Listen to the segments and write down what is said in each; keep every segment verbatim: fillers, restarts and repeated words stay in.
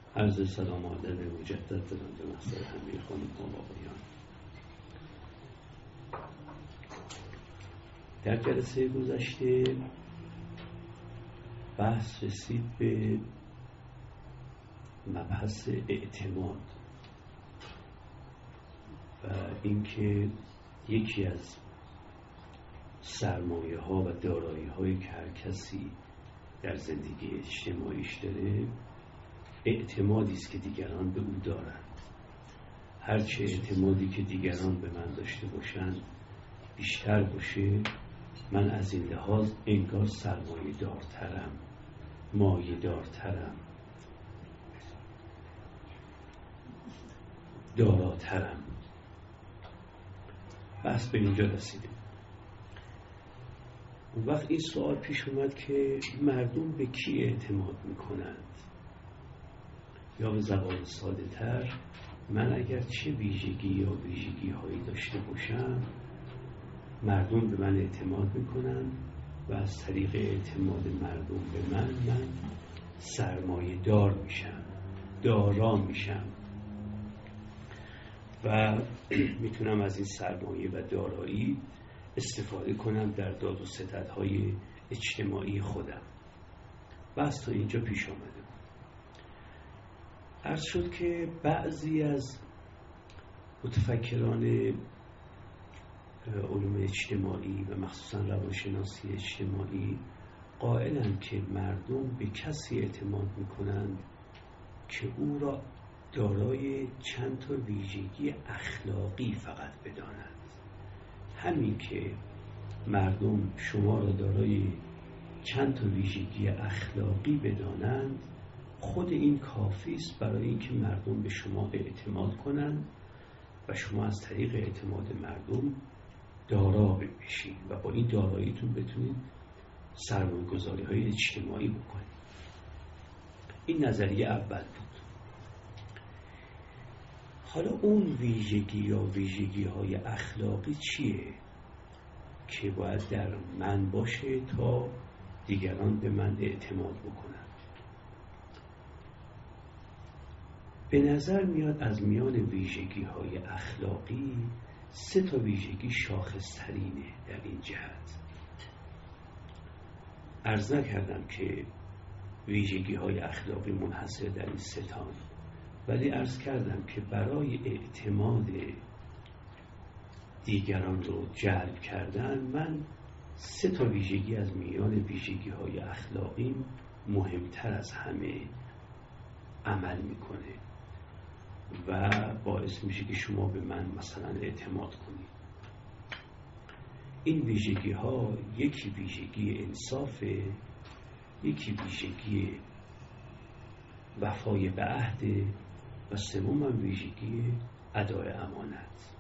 عرض سلام و ادب مجدد دارم به محضر همه خانم ها و آقایان. در جلسه گذشته بحث رسید به مبحث اعتماد و اینکه یکی از سرمایه ها و دارایی هایی که هر کسی در زندگی اجتماعیش داره اعتمادی است که دیگران به او دارند. هرچه اعتمادی که دیگران به من داشته باشند بیشتر باشه، من از این لحاظ انگار سرمایه دارترم، مایه دارترم، داراترم. بس به اینجا رسیدیم. اون وقت این سوال پیش اومد که مردم به کی اعتماد میکنند؟ یا به زبان ساده تر، من اگر چه ویژگی یا ویژگی هایی داشته باشم مردم به من اعتماد میکنن و از طریق اعتماد مردم به من من سرمایه دار میشم، دارا میشم و میتونم از این سرمایه و دارایی استفاده کنم در داد و ستدهای اجتماعی خودم. بس تا اینجا پیش آمده. عرض شد که بعضی از متفکران علوم اجتماعی و مخصوصا روانشناسی اجتماعی قائلند که مردم به کسی اعتماد میکنند که او را دارای چند تا ویژگی اخلاقی فقط بدانند. همین که مردم شما را دارای چند تا ویژگی اخلاقی بدانند خود این کافی است برای اینکه مردم به شما اعتماد کنند و شما از طریق اعتماد مردم دارا بشید و با این داراییتون بتونید سرمایه‌گذاری های اجتماعی بکنید. این نظریه اول بود. حالا اون ویژگی یا ویژگی های اخلاقی چیه که باید در من باشه تا دیگران به من اعتماد بکنند؟ به نظر میاد از میان ویژگی های اخلاقی سه تا ویژگی شاخص‌ترینه در این جهت. عرض نکردم که ویژگی های اخلاقی منحصر در این سه تا، ولی عرض کردم که برای اعتماد دیگران رو جلب کردن من سه تا ویژگی از میان ویژگی های اخلاقی مهمتر از همه عمل میکنه و باعث میشه که شما به من مثلا اعتماد کنید. این ویژگی ها یکی ویژگی انصافه، یکی ویژگی وفای به عهد و سوم هم ویژگی ادای امانت.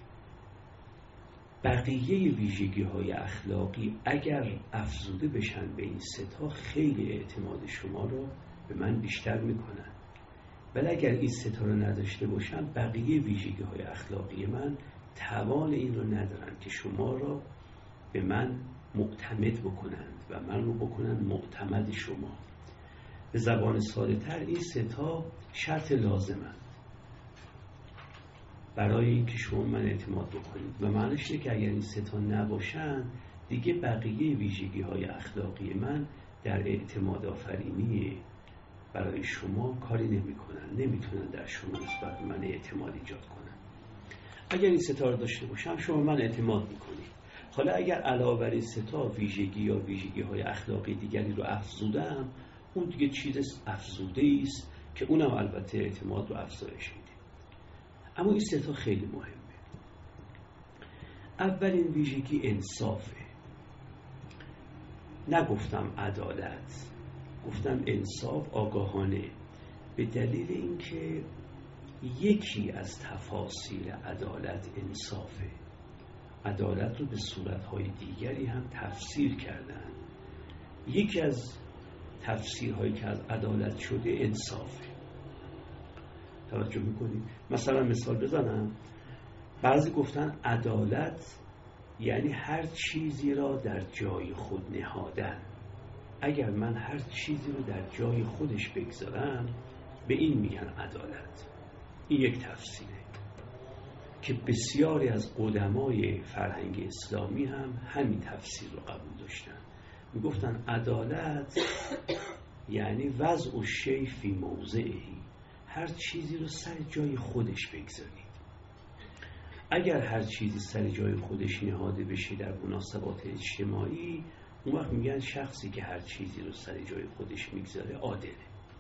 بقیه ویژگی های اخلاقی اگر افزوده بشن به این سه تا خیلی اعتماد شما رو به من بیشتر میکنن، ولی اگر این سه تا رو نداشته باشن بقیه ویژگی های اخلاقی من توان این رو ندارن که شما رو به من معتمد بکنند و من رو بکنند معتمد شما. به زبان ساده تر این سه تا شرط لازمند برای اینکه شما من اعتماد بکنید و معنیش اینه که اگر این سه تا نباشن دیگه بقیه ویژگی های اخلاقی من در اعتماد آفرینی برای شما کاری نمی کنن، نمی تونن در شما نسبت به من اعتماد ایجاد کنن. اگر این سه تا رو داشته باشم شما من اعتماد میکنید. حالا اگر علاوه بر این سه تا ویژگی یا ویژگی های اخلاقی دیگری رو افزودم، اون دیگه چیز افزوده است که اونم البته اعتماد رو افزایش میده. اما این سه تا خیلی مهمه. اولین ویژگی انصافه. نگفتم عدالت، گفتم انصاف آگاهانه، به دلیل اینکه یکی از تفاسیر عدالت انصافه. عدالت رو به صورتهای دیگری هم تفسیر کردن. یکی از تفسیرهایی که از عدالت شده انصافه. توجه میکنید؟ مثلا مثال بزنم، بعضی گفتن عدالت یعنی هر چیزی را در جای خود نهادن. اگر من هر چیزی رو در جای خودش بگذارم به این میگن عدالت. این یک تفسیره که بسیاری از قدمای فرهنگ اسلامی هم همین تفسیر رو قبول داشتن. میگفتن عدالت یعنی وضع الشیء فی موضعه، هر چیزی رو سر جای خودش بگذارید. اگر هر چیزی سر جای خودش نهاده بشه در مناسبات اجتماعی، اون وقت میگن شخصی که هر چیزی رو سر جای خودش میگذاره عادله.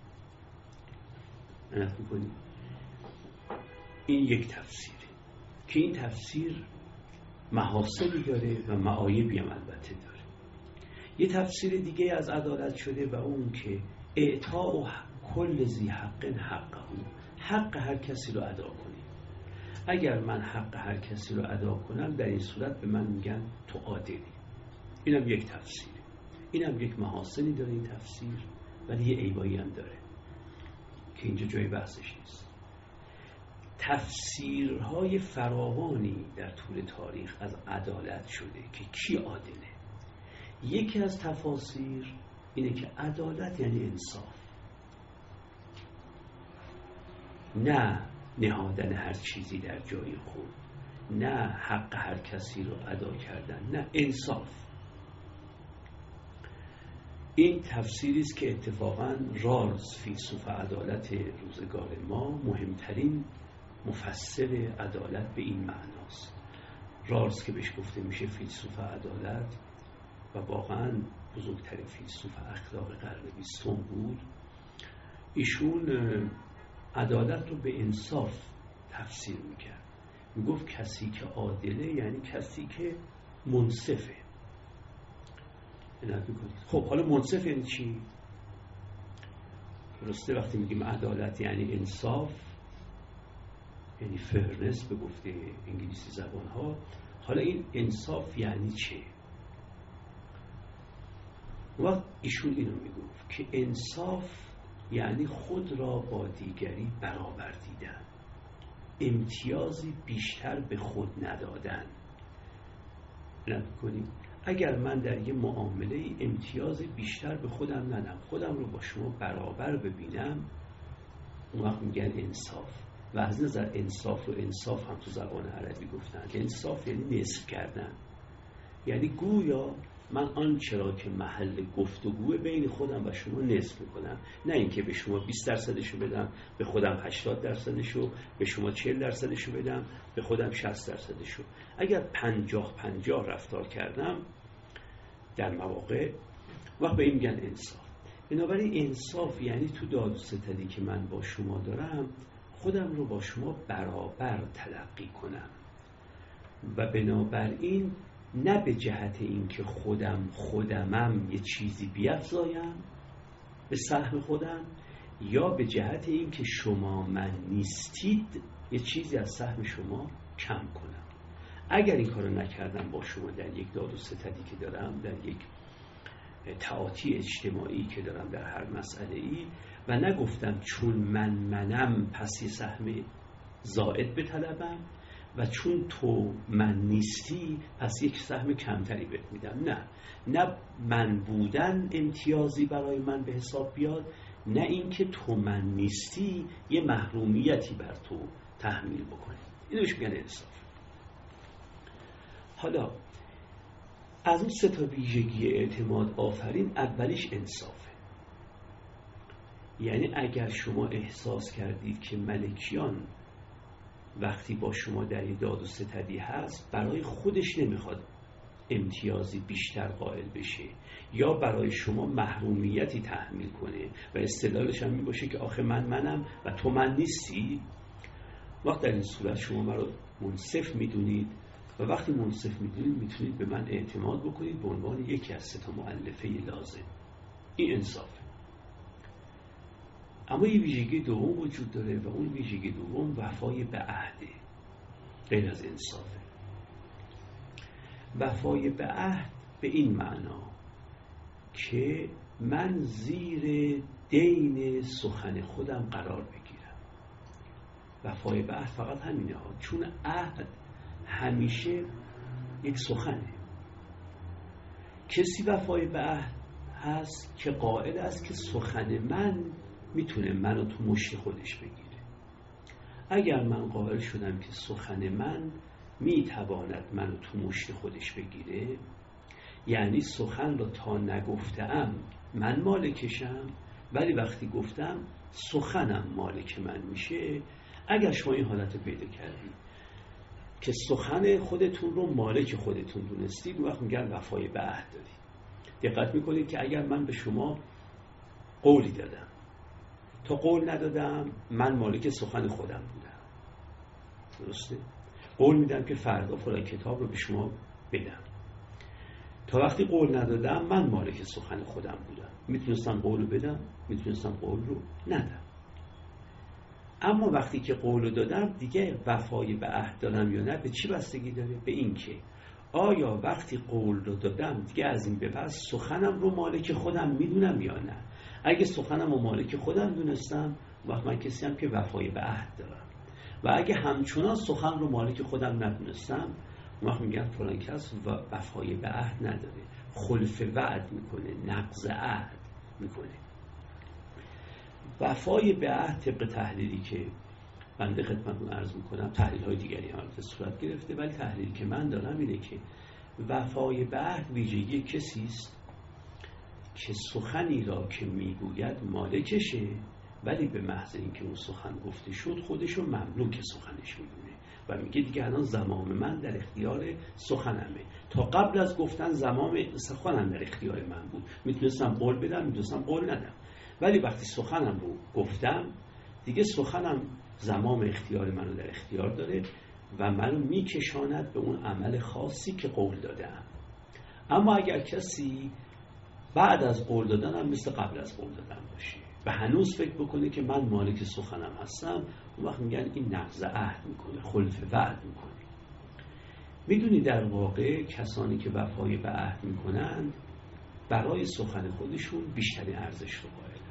عنایت میکنید؟ این یک تفسیره که این تفسیر محاسنی داره و معایبی هم البته داره. یه تفسیر دیگه از عدالت شده و اون که اعطاء کل ذی حق حقه، حق هر کسی رو ادا کنی. اگر من حق هر کسی رو ادا کنم، در این صورت به من میگن تو عادلی. اینم یک تفسیره. اینم یک محاسنی داره این تفسیر، ولی یه عیبایی هم داره که اینجا جای بحثش نیست. تفسیرهای فراوانی در طول تاریخ از عدالت شده که کی عادله. یکی از تفاسیر اینه که عدالت یعنی انصاف، نه نهادن هر چیزی در جای خود، نه حق هر کسی رو ادا کردن، نه انصاف. این تفسیری است که اتفاقاً رالز فیلسوف عدالت روزگار ما مهمترین مفسر عدالت به این معناست. رالز که بهش گفته میشه فیلسوف عدالت و واقعاً بزرگترین فیلسوف اخلاق قرن بیستم بود، ایشون عدالت رو به انصاف تفسیر میکرد. میگفت کسی که عادله یعنی کسی که منصفه. عنایت میکنید؟ خب حالا منصف یعنی چی؟ درسته وقتی میگیم عدالت یعنی انصاف، یعنی فرنس به گفته انگلیسی زبان ها. حالا این انصاف یعنی چه؟ وقت ایشون اینو میگفت که انصاف یعنی خود را با دیگری برابر دیدن، امتیازی بیشتر به خود ندادن. نکنید اگر من در یه معامله امتیاز بیشتر به خودم ندم، خودم رو با شما برابر ببینم، اون وقت میگن انصاف. و از نظر انصاف و انصاف هم تو زبان عربی گفتن. انصاف یعنی نصف کردن، یعنی گویا من آنچه را که محل گفتگوه بین خودم و شما نصف میکنم، نه اینکه به شما بیست درصدشو بدم، به خودم هشتاد درصدشو، به شما چهل درصدشو بدم، به خودم شصت درصدشو. اگر پنجاه پنجاه رفتار کردم در مواقع، وقت به این میگن انصاف. بنابراین انصاف یعنی تو داد و ستدی که من با شما دارم، خودم رو با شما برابر تلقی کنم و بنابراین نه به جهت اینکه خودم خودمم یه چیزی بیفزایم به سهم خودم، یا به جهت اینکه شما من نیستید یه چیزی از سهم شما کم کنم. اگر این کارو نکردم با شما در یک داد و ستدی که دارم، در یک تعاطی اجتماعی که دارم در هر مسئله‌ای، و نگفتم چون من منم پس یه سهم زائد بطلبم و چون تو من نیستی پس یک سهم کمتری بهت میدم، نه نه من بودن امتیازی برای من به حساب بیاد، نه اینکه تو من نیستی یه محرومیتی بر تو تحمیل بکنه. اینو بهش میگن انصاف. حالا از اون سه تا ویژگی اعتماد آفرین، اولیش انصافه. یعنی اگر شما احساس کردید که ملکیان وقتی با شما در یه داد و ستدی هست برای خودش نمیخواد امتیازی بیشتر قائل بشه یا برای شما محرومیتی تحمیل کنه و استدلالش هم میباشه که آخه من منم و تو من نیستی، وقت در این صورت شما من رو منصف میدونید و وقتی منصف میدونید میتونید به من اعتماد بکنید به عنوان یکی از سه تا مؤلفه لازم. این انصافه. اما یه ویژگی دوم وجود داره و اون ویژگی دوم وفای به عهده. غیر از انصافه. وفای به عهد به این معنا که من زیر دین سخن خودم قرار بگیرم. وفای به عهد فقط همینه ها، چون عهد همیشه یک سخنه. کسی وفای به عهد هست که قائل است که سخن من میتونه منو تو مشت خودش بگیره. اگر من قائل شدم که سخن من میتواند منو تو مشت خودش بگیره، یعنی سخن رو تا نگفتم من مالکشم، ولی وقتی گفتم سخنم مالک من میشه. اگر شما این حالت رو پیدا کردید که سخن خودتون رو مالک خودتون دونستید، اون وقت میگن وفای به عهد دارید. دقت میکنید که اگر من به شما قولی دادم، تا قول ندادم من مالک سخن خودم بودم، درسته؟ قول میدم که فردا فلان کتاب رو به شما بدم، تا وقتی قول ندادم من مالک سخن خودم بودم. میتونستم قول رو بدم، میتونستم قول رو ندم. اما وقتی که قول رو دادم دیگه وفای به عهد دارم یا نه به چی بستگی داره؟ به این که آیا وقتی قول رو دادم دیگه از این به بعد سخنم رو مالک خودم میدونم یا نه. اگه سخنم رو مالک خودم دونستم، وقت من کسی هم که وفای به عهد دارم. و اگه همچنان سخن رو مالک خودم ندونستم، وقت میگن فلان کس وفای به عهد نداره، خلف وعد میکنه، نقض عهد میکنه. وفای به عهد طبق تحلیلی که بنده خدمتتون عرض میکنم، تحلیل های دیگری هم صورت گرفته، ولی تحلیلی که من دارم اینه که وفای به عهد ویژگی کسی است که سخنی را که میگوید مالکشه، ولی به محض اینکه اون سخن گفته شد خودش رو مملوک سخنش میدونه و میگه دیگه الان زمام من در اختیار سخنمه. تا قبل از گفتن زمام سخنم در اختیار من بود، میتونستم قول بدم، میتونستم قول ندم، ولی وقتی سخنم رو گفتم دیگه سخنم زمام اختیار منو در اختیار داره و منو میکشاند به اون عمل خاصی که قول دادم. اما اگر کسی بعد از قول دادنم مثل قبل از قول دادن باشه و هنوز فکر بکنه که من مالک سخنم هستم، اون وقت میگن این نقض عهد میکنه، خلف وعد میکنه. میدونی در واقع کسانی که وفای به عهد میکنند برای سخن خودشون بیشترین ارزش رو قائلند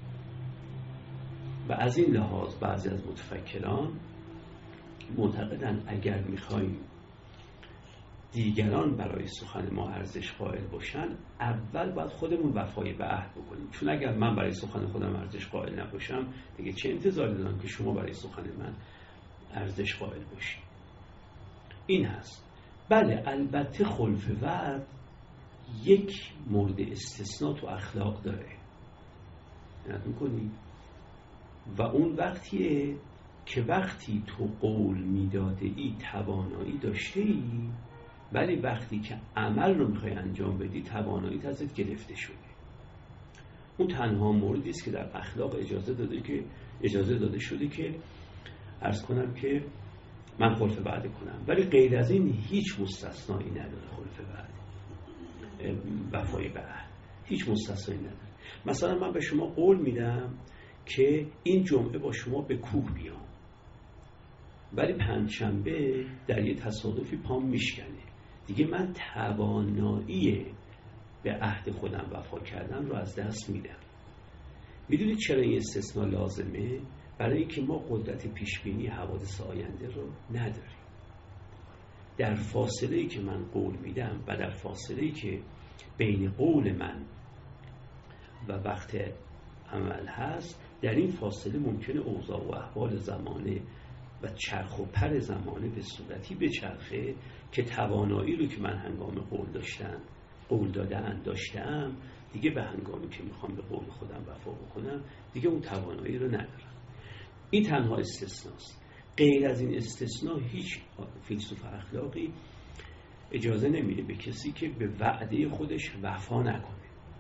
و از این لحاظ بعضی از متفکران معتقدن اگر میخوایم دیگران برای سخن ما ارزش قائل باشن، اول باید خودمون وفای به عهد بکنیم. چون اگر من برای سخن خودم ارزش قائل نباشم، دیگه چه انتظاری دارم که شما برای سخن من ارزش قائل باشید؟ این هست. بله البته خلف وعد یک مورد استثناء تو اخلاق داره، نگاه می‌کنی؟ و اون وقتیه که وقتی تو قول میداده ای توانایی داشته ای، ولی وقتی که عمل رو میخوای انجام بدی توانایی ازت گرفته شده. اون تنها موردی است که در اخلاق اجازه داده که اجازه داده شده که عرض کنم که من خلف وعده کنم، ولی غیر از این هیچ مستثنایی نداره. خلف وعده، وفای به عهد هیچ مستثنایی نداره. مثلا من به شما قول میدم که این جمعه با شما به کوه بیام، ولی پنجشنبه در یه تصادفی پام میشکنه، دیگه من توانایی به عهد خودم وفا کردن رو از دست میدم. میدونید چرا این استثناء لازمه؟ برای اینکه ما قدرت پیشبینی حوادث آینده رو نداریم. در فاصله‌ای که من قول میدم و در فاصله‌ای که بین قول من و وقت عمل هست، در این فاصله ممکنه اوضاع و احوال زمانه و چرخ و پر زمانه به صورتی بچرخه که توانایی رو که من هنگام قول داشتم قول دادن داشتم، دیگه به هنگامی که میخوام به قول خودم وفا بکنم دیگه اون توانایی رو ندارم. این تنها استثناست. غیر از این استثناء هیچ فیلسوف اخلاقی اجازه نمیده به کسی که به وعده خودش وفا نکنه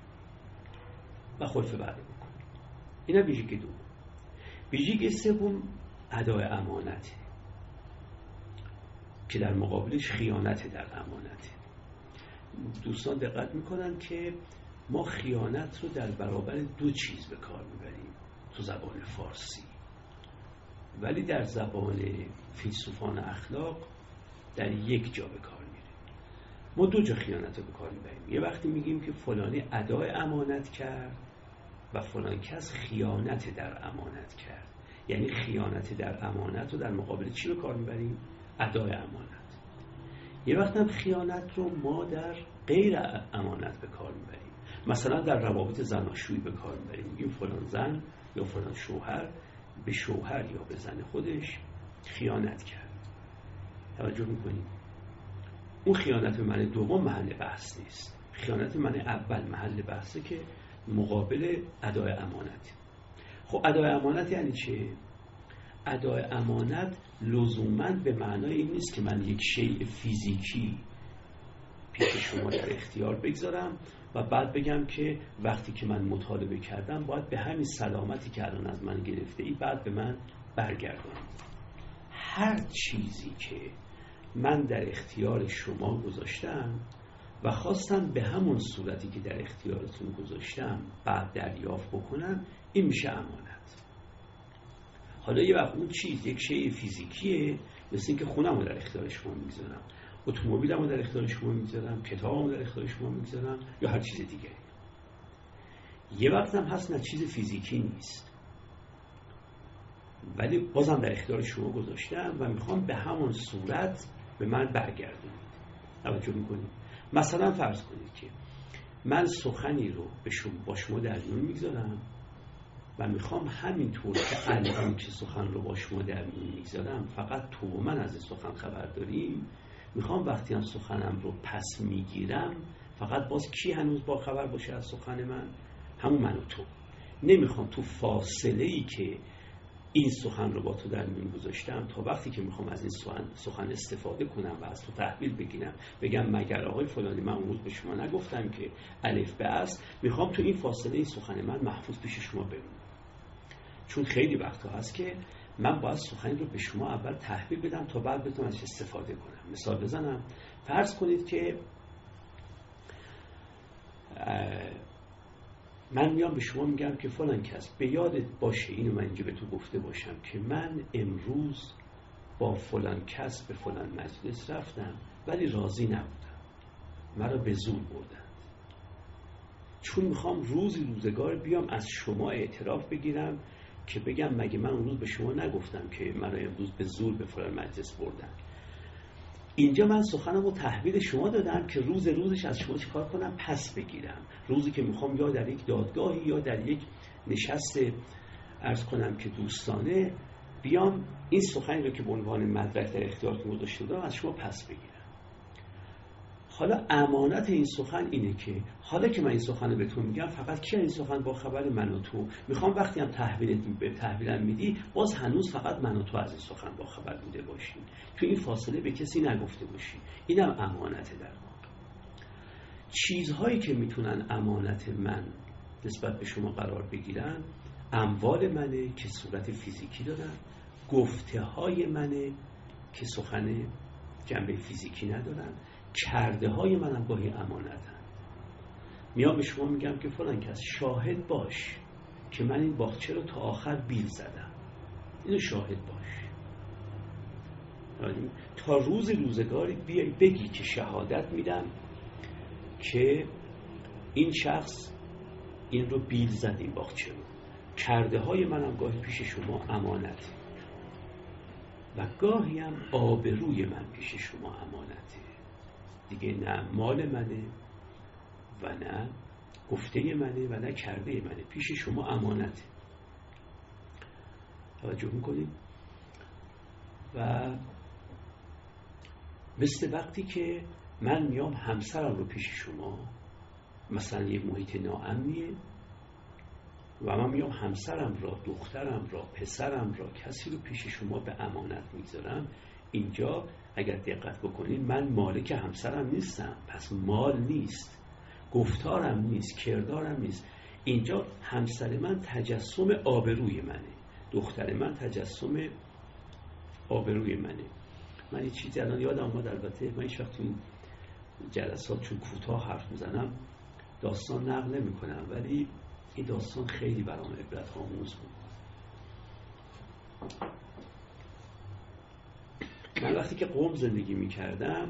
و خلف وعده بکنه. اینا ویژگی دوم. ویژگی سوم ادای امانته که در مقابلش خیانت در امانته. دوستان دقت میکنن که ما خیانت رو در برابر دو چیز به کار میبریم تو زبان فارسی، ولی در زبان فیلسوفان اخلاق در یک جا به کار میره. ما دو جا خیانت رو به کار میبریم. یه وقتی میگیم که فلانی ادای امانت کرد و فلان کس خیانت در امانت کرد، یعنی خیانت در امانت رو در مقابل چی به کار میبریم؟ ادای امانت. یه وقت هم خیانت رو ما در غیر امانت به کار میبریم، مثلا در روابط زناشویی به کار میبریم. میگیم فلان زن یا فلان شوهر به شوهر یا به زن خودش خیانت کرد. توجه میکنید؟ اون خیانت من دوم محل بحث نیست. خیانت من اول محل بحثه که مقابل ادای امانت. خب ادای امانت یعنی چه؟ ادای امانت لزوماً به معنای این نیست که من یک شیء فیزیکی پیش شما در اختیار بگذارم و بعد بگم که وقتی که من مطالبه کردم باید به همین سلامتی که الان از من گرفته ای بعد به من برگردم. هر چیزی که من در اختیار شما گذاشتم و خواستم به همون صورتی که در اختیارتون گذاشتم بعد دریافت بکنم، این میشه امانت. حالا یه وقت اون چیز یک شیء فیزیکیه، مثل این که خونم رو در اختیار شما میگذارم، اتومبیلم رو در اختیار شما میگذارم، کتابم رو در اختیار شما میگذارم یا هر چیز دیگری. یه وقت هم هست نه چیز فیزیکی نیست ولی بازم در اختیار شما گذاشتم و میخوام به همون صورت به من برگردونید. توجه میکنید؟ مثلا فرض کنید که من سخنی رو به شما با شما در میون میگذارم و میخوام همینطور که الان که سخن رو با شما در میون میگذارم فقط تو و من از سخن خبر داریم، میخوام وقتی هم سخنم رو پس میگیرم فقط باز کی هنوز با خبر باشه از سخن من؟ همون من و تو. نمیخوام تو فاصله ای که این سخن رو با تو در میون گذاشتم تا وقتی که میخوام از این سخن, سخن استفاده کنم و از تو تحویل بگیرم بگم مگر آقای فلانی من اون روز به شما نگفتم که الف به است، میخوام تو این فاصله این سخن من محفوظ پیش شما بمونه. چون خیلی وقتا هست که من باید سخنی رو به شما اول تحویل بدم تا بعد بتونم ازش استفاده کنم. مثال بزنم، فرض کنید که من میام به شما میگم که فلان کس به یادت باشه، اینو من اینجا به تو گفته باشم که من امروز با فلان کس به فلان مجلس رفتم ولی راضی نبودم، مرا به زور بردند. چون میخوام روزی روزگار بیام از شما اعتراف بگیرم که بگم مگه من اون روز به شما نگفتم که مرا امروز به زور به فلان مجلس بردن. اینجا من سخنم رو تحویل شما دادم که روز روزش از شما چیکار کنم؟ پس بگیرم. روزی که میخوام یا در یک دادگاهی یا در یک نشست عرض کنم که دوستانه بیام این سخنی رو که به عنوان مدرک در اختیارتون گذاشته بودم از شما پس بگیرم. حالا امانت این سخن اینه که حالا که من این سخن رو بهتون میگم فقط کی این سخن با خبر من و تو، میخوام وقتی هم تحویلت به تحویلم میدی باز هنوز فقط من و تو از این سخن با خبر بوده باشین، تو این فاصله به کسی نگفته باشی. اینم امانت در واقع. چیزهایی که میتونن امانت من نسبت به شما قرار بگیرن اموال منه که صورت فیزیکی دارن، گفته های منه که سخن جنبه فیزیکی ندارن، کرده های منم گاهی امانتن. میام به شما میگم که فلان کس شاهد باش که من این باغچه رو تا آخر بیل زدم، اینو شاهد باش. تا روز روزگاری بیای بگی که شهادت میدم که این شخص این رو بیل زد این باغچه رو. کرده های منم گاهی پیش شما امانته و گاهی هم آبروی من پیش شما امانته. دیگه نه مال منه و نه گفته منه و نه کرده منه، پیش شما امانته. توجه میکنید؟ و مثل وقتی که من میام همسرم رو پیش شما، مثلا یه محیط ناامنیه و من میام همسرم را، دخترم را، پسرم را، کسی رو پیش شما به امانت میذارم، اینجا اگر دقت بکنید من مالک همسرم نیستم، پس مال نیست، گفتارم نیست، کردارم نیست. اینجا همسر من تجسم آبروی منه، دختر من تجسم آبروی منه. من یه چیزی الان یادم اومد، البته من هیچ وقت این جلسات چون کوتاه حرف میزنم داستان نقل نمی کنم، ولی این داستان خیلی برام عبرت آموز بود. من وقتی که قم زندگی می کردم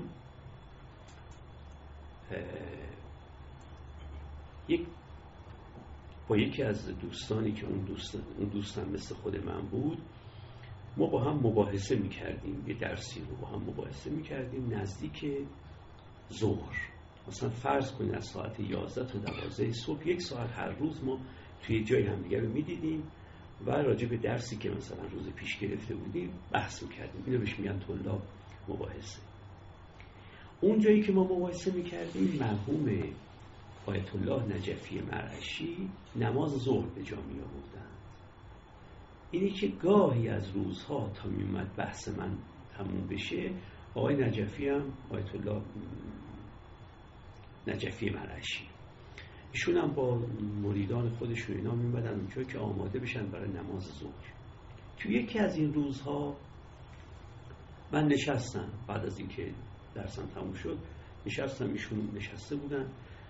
یک با یکی از دوستانی که اون دوست اون دوستم مثل خود من بود، ما با هم مباحثه می کردیم، یه درسی رو با هم مباحثه می کردیم نزدیک ظهر. مثلا فرض کنید از ساعت یازده تا دوازده صبح یک ساعت هر روز ما توی جای همدیگه رو می دیدیم و راجع به درسی که مثلا روز پیش گرفته بودیم بحث میکردیم. اینو بهش میگن طلاب مباحثه. اون جایی که ما مباحثه میکردیم مرحوم آیت الله نجفی مرعشی نماز ظهر به جا می آوردند. اینی که گاهی از روزها تا می اومد بحث من تموم بشه، آقای نجفی هم آیت الله نجفی مرعشی ایشون هم با مریدان خودش و اینا می اومدن اونجا که آماده بشن برای نماز ظهر. تو یکی از این روزها من نشستم، بعد از اینکه درسم تموم شد نشستم، ایشون نشسته بودن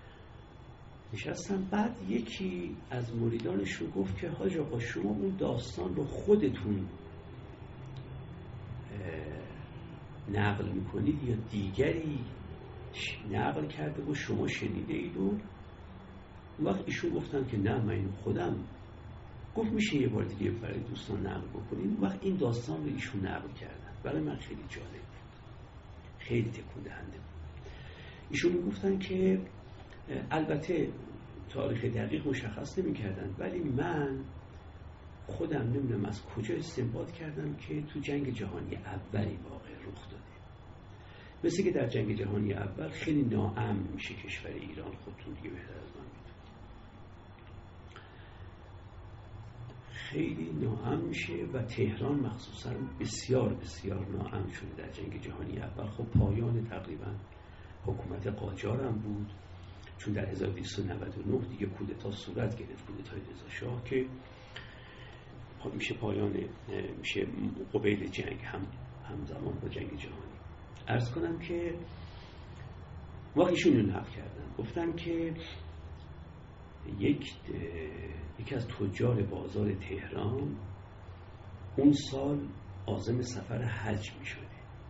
نشستم بعد یکی از مریدانشون گفت که حاج آقا شما اون داستان رو خودتون نقل میکنید یا دیگری نقل کرده و شما شنیده اید؟ و وقت ایشون گفتن که نه من این خودم. گفت میشه یه بار دیگه برای دوستان نقل بکنید؟ وقت این داستان رو ایشون نقل کردن. برای من خیلی جالب بود، خیلی تکون دهنده بود. ایشون میگفتن که البته تاریخ دقیق مشخص نمی کردن، ولی من خودم نمیدونم از کجا استنباط کردم که تو جنگ جهانی اولی واقع رخ داده. مثل که در جنگ جهانی اول خیلی ناامن میشه کشور ایران، خودتون دیگه بهتر از من میدونید، خیلی ناامن میشه و تهران مخصوصا بسیار بسیار ناامن شده در جنگ جهانی اول. خب پایان تقریبا حکومت قاجار هم بود، چون در هزار و دویست و نود و نه دیگه کودتا صورت گرفت، کودتای رضا شاه که میشه پایان، میشه قبیل جنگ هم همزمان با جنگ جهانی. عرض کنم که واقعیشون رو نقل کردن، گفتن که یک یکی از تجار بازار تهران اون سال عازم سفر حج می شده،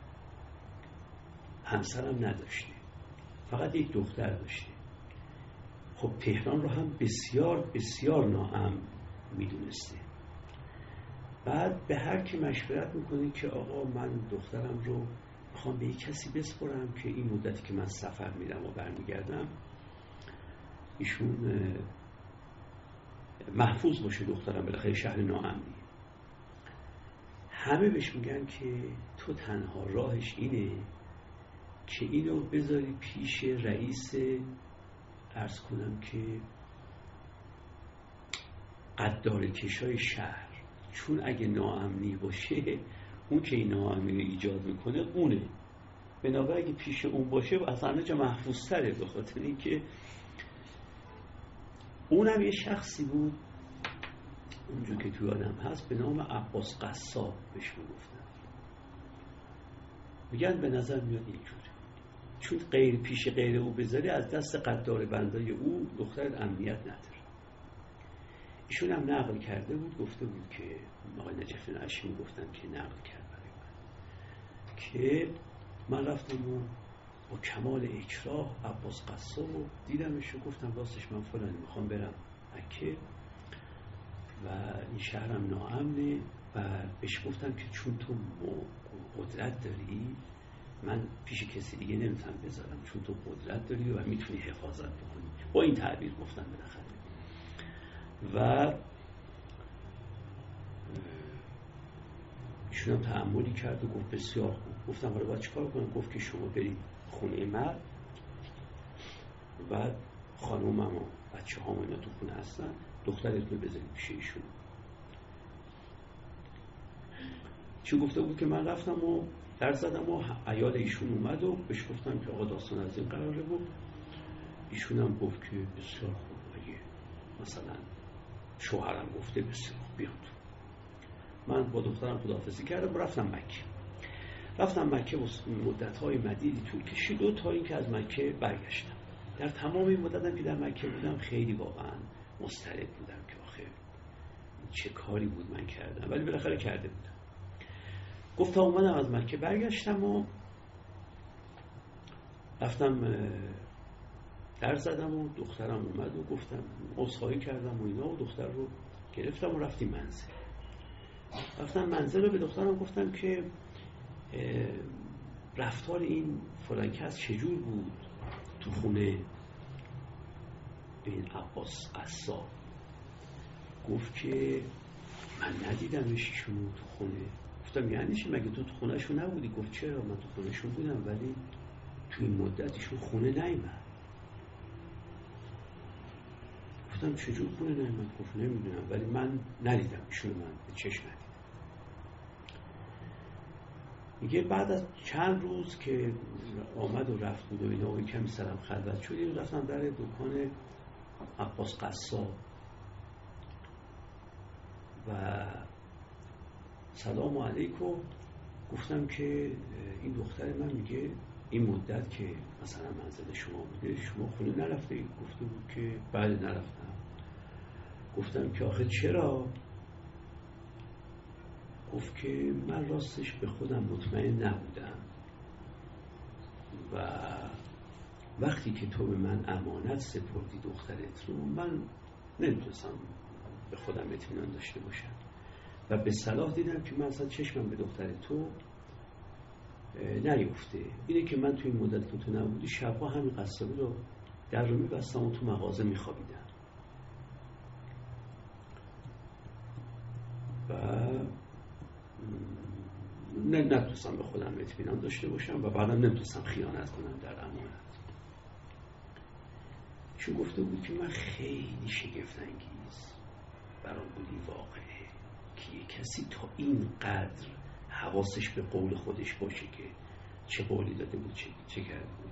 همسرم نداشته، فقط یک دختر داشته. خب تهران رو هم بسیار بسیار ناامن میدونسته. بعد به هر کی مشورت میکنه که آقا من دخترم رو میخوام به یک کسی بسپرم که این مدتی که من سفر میرم و برمیگردم ایشون محفوظ باشه دخترم، بالاخره شهر ناامنی. همه بهش میگن که تو تنها راهش اینه که اینو بذاری پیش رئیس، عرض کنم که قدار کشای شهر، چون اگه ناامنی باشه اون که این ناامنی ایجاد میکنه اونه، بنابراین اگه پیش اون باشه از همه جا محفوظ تره، به خاطر اینکه اونم یه شخصی بود اونجور که توی آدم هست به نام عباس قصاب بهش میگفتن. میگن به نظر میاد اینجوره، چون غیر پیش غیر او بذاری از دست قدار بندای او دخترت امنیت نداره. ایشون هم نقل کرده بود، گفته بود که آقای نجفی مرعشی گفتن که نقل کرد برای من که من رفتم و با کمال اکراه عباس قصاب رو دیدمش و گفتم راستش من فلانی میخوام برم مکه و این شهرم ناامنه و بهش گفتم که چون تو قدرت داری من پیش کسی دیگه نمیتونم بذارم، چون تو قدرت داری و میتونی حفاظت بکنی. با این تعبیر گفتم بالاخره. و ایشون هم تأملی کرد و گفت بسیار خوب. گفتم حالا باید چیکار کنم؟ گفت که شما برید خونه من و خانومم و بچه هام اینا تو خونه هستن، دخترتون بذارید پیش ایشون. چون گفته بود که من رفتم و در زدم و عیال ایشون اومد و بهش گفتم که آقا داستان از این قراره بود. ایشون هم گفت که بسیار خوب، اگه مثلا شوهرم گفته بسیار خوب بیاد. من با دخترم خداحافظی کردم و رفتم مکه. رفتم مکه و مدت‌های مدیدی طول کشید و تا اینکه از مکه برگشتم. در تمام این مدتم که در مکه بودم خیلی واقعا مضطرب بودم که آخه چه کاری بود من کردم، ولی بالاخره کرده بودم. گفتم اومدم از مکه برگشتم و رفتم در زدم و دخترم اومد و گفتم عذرخواهی کردم و اینا و دختر رو گرفتم و رفتیم منزل. رفتم منزل رو به دخترم گفتم که رفتار این فلان کس چجور بود تو خونه به این عباس قصاب. گفت که من ندیدمش ایشونو تو خونه. گفتم یعنی چی؟ مگه تو تو خونه‌شون نبودی؟ گفت چرا، من تو خونه‌شون بودم ولی تو این مدت ایشون خونه نیومد. گفتم چجور خونه نیومد؟ گفت نمیدونم ولی من ندیدم ایشونو، من به چشم ندیدم. میگه بعد از چند روز که آمد و رفت بود و اینا و کمی سرم خلوت شد، یه روز رفتم در دکان عباس قصاب و سلام علیکم، گفتم که این دختر من میگه این مدت که مثلا منزل شما بوده شما خونه نرفته اید؟ گفته بود که بله نرفتم. گفتم که آخه چرا؟ گفت که من راستش به خودم مطمئن نبودم و وقتی که تو به من امانت سپردی دخترت رو، من نمیتونستم به خودم اطمینان داشته باشم و به صلاح دیدم که من اصلا چشمم به دختر تو نیفته. اینه که من توی این مدت که تو نبودی شبها همین قصابی رو در رو میبستم و تو مغازه میخوابیدم و نه نتونستم به خودم اطمینان داشته باشم و بعدم نمیتونستم خیانت کنم در امانت. چون گفته بود که من خیلی شگفت انگیز برام بودی واقعه که یک کسی تا این قدر حواسش به قول خودش باشه که چه قولی داده بود چه, چه کرده بود.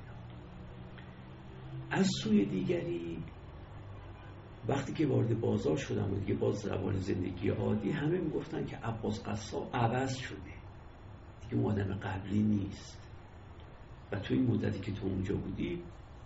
از سوی دیگری وقتی که وارد بازار شدم و دیگه باز روال زندگی عادی، همه میگفتن که عباس قصاب عوض شده، دیگه اون آدم قبلی نیست و توی این مدتی که تو اونجا بودی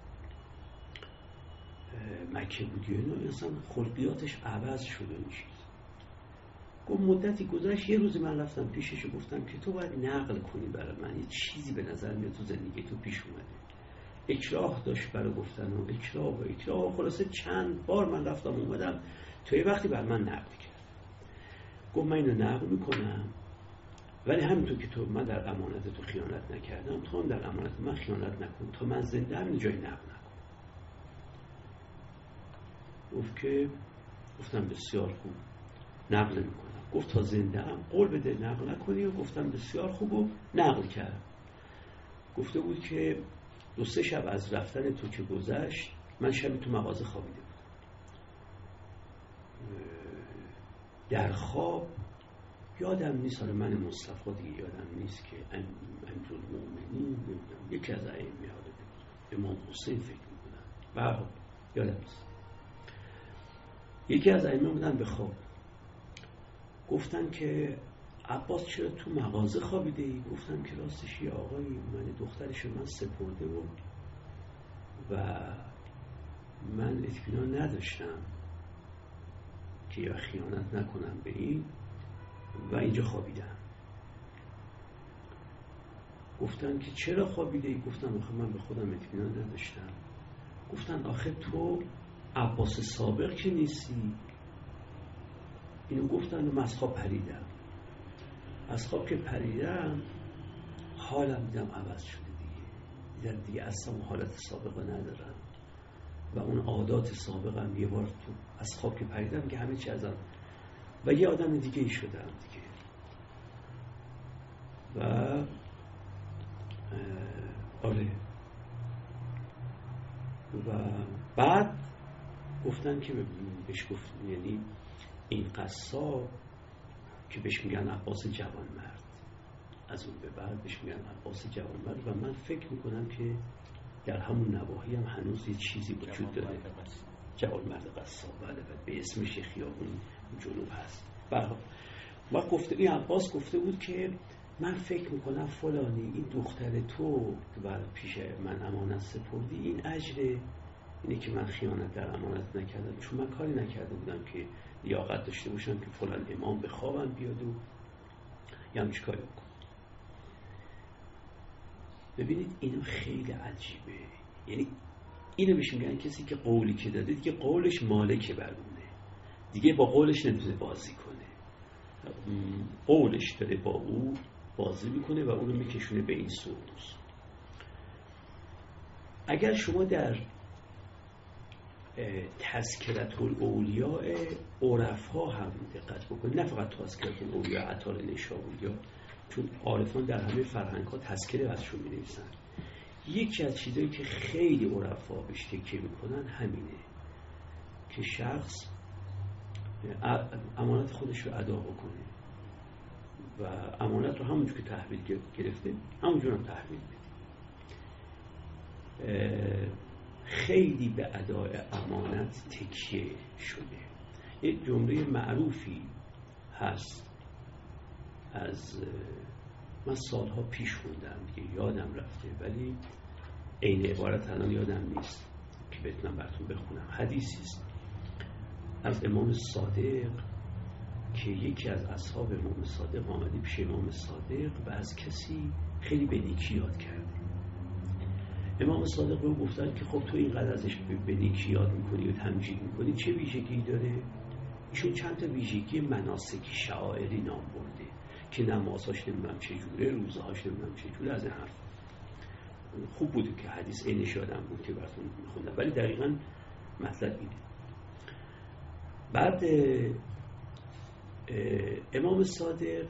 مکه بودی و اینا اصلا خلقیاتش عوض شده این چیز. گفت مدتی گذشت، یه روزی من رفتم پیشش و گفتم که تو باید نقل کنی برای من، یه چیزی به نظر میاد تو زندگی تو پیش اومده. اکراه داشت برای گفتن و اکراه و اکراه و خلاصه چند بار من رفتم اومدم تا یه وقتی بر من نقل کرد. گفت من اینو نقل میکنم ولی همینطور که تو من در امانت تو خیانت نکردم، تو هم در امانت من خیانت نکن، تا من زنده هم جای نقل نکن. گفت که گفتم بسیار خوب نقل میکنم. گفت تا زنده هم قول بده نقل نکنی و گفتم بسیار خوب و نقل کرد. گفته بود که دو سه شب از رفتن تو که گذشت من شبی تو مغازه خوابیده بودم. در خواب یادم نیست، حالا من مصطفی دیگه یادم نیست که امیرالمومنین نمیدونم یکی از ائمه حالا امام حسین فکر میکنم و یادم نیست، یکی از ائمه بودن به خواب گفتن که عباس چرا تو مغازه خوابیده ای؟ گفتم که راستش یه آقایی من دخترش من سپرده بود و من اطمینان نداشتم که یا خیانت نکنم به این و اینجا خوابیدم. گفتن که چرا خوابیده ای؟ گفتم آخه من به خودم اطمینان نداشتم. گفتن آخه تو عباس سابق که نیستی. اینو گفتن و من از خواب پریدم. از خواب که پریدم حالم دیدم عوض شده دیگه، دیدم دیگه اصلا حالت سابقه ندارم و اون عادات سابقم یه بار تو از خواب که پریدم که همه چی ازم و یه آدم دیگه ای شدم دیگه. و آره و بعد گفتن که بهش گفت یعنی این قصاب که بهش میگن عباس جوانمرد، از اون به بعد بهش میگن عباس جوانمرد و من فکر میکنم که در همون نواحی هم هنوز یه چیزی وجود داره، جوانمرد قصاب. بله به اسمش خیابون جنوب هست. برها ما گفته این عباس گفته بود که من فکر میکنم فلانی این دختر تو که بر پیش من امانت سپردی این اجره، اینه که من خیانت در امانت نکردم، چون من کاری نکرده بودم که لیاقت داشته باشم که فلان امام به خوابم بیاد و یه همچه کاری بکن. ببینید اینو خیلی عجیبه، یعنی اینو بهش میگن کسی که قولی که داده دیگه قولش مالکه بر اونه، دیگه با قولش نمیتونه بازی کنه، قولش داره با او بازی میکنه و اونو میکشونه به این سو. اگر شما در تذکرة الاولیاء عرفا هم دقت بکنید، نه فقط تذکرة الاولیاء عطار نیشابوری، چون عارفان در همه فرهنگ ها تذکره ازشون می نویسن. یکی از چیزایی که خیلی عرفا بهش تکیه میکنن همینه که شخص امانت خودش رو ادا بکنه و امانت رو همونجور که تحویل گرفته همونجور هم تحویل بده. خیلی به ادای امانت تکیه شده. یک جمله معروفی هست از من سالها پیش خوندم دیگه یادم رفته، ولی عین عبارت الان یادم نیست که بتونم براتون بخونم. حدیثی است از امام صادق که یکی از اصحاب امام صادق آمده پیش امام صادق و از کسی خیلی به نیکی یاد کرده. امام صادق به او گفتن که خب تو اینقدر ازش به نیکی یاد میکنی و تمجید میکنی، چه ویژگی داره؟ ایشون چند تا ویژگی مناسکی شعائری نام برده که نمازهاش نمیدونم چجوره، روزهاش نمیدونم چجوره، از این حرف. خوب بوده که حدیث اینش یادم بود که براتون میخوندم، ولی دقیقاً مطلب اینه. بعد امام صادق